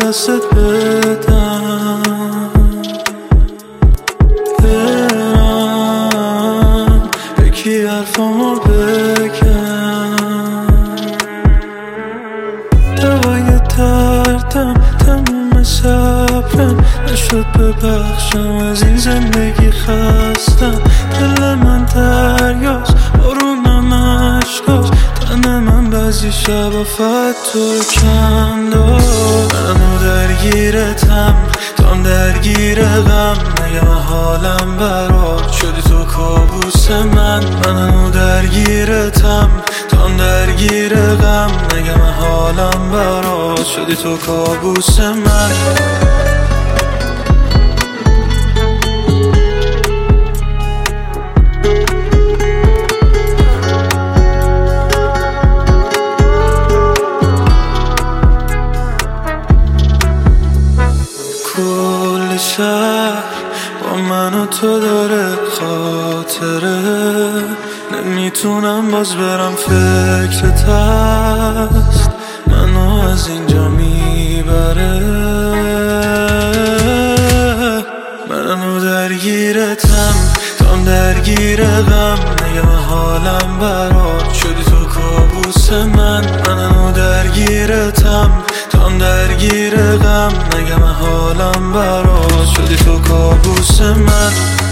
دستت بدم، برم یکی حرفامو بگم. دوای دردم تموم صبرم نشد ببخشم، از این زندگی خستم. دل من دریاست، بارونم عشقاست، تن من بعضی شبا فقط تو کم داشت. منو درگیرتم، تام درگیر غم، مگه من حالم برات شدی تو کابوس من. منو درگیرتم، تام درگیر غم، مگه من حالم برات شدی تو کابوس من. کل شهر با من و تو داره خاطره، نمیتونم باز برم فکرت هست، منو از اینجا میبره. منو درگیرتم، تام درگیر غم، نگه من حالم برات شدی تو کابوس من. منو درگیرتم، تام درگیر غم، نگه من حالم برات شدی تو کابوس من.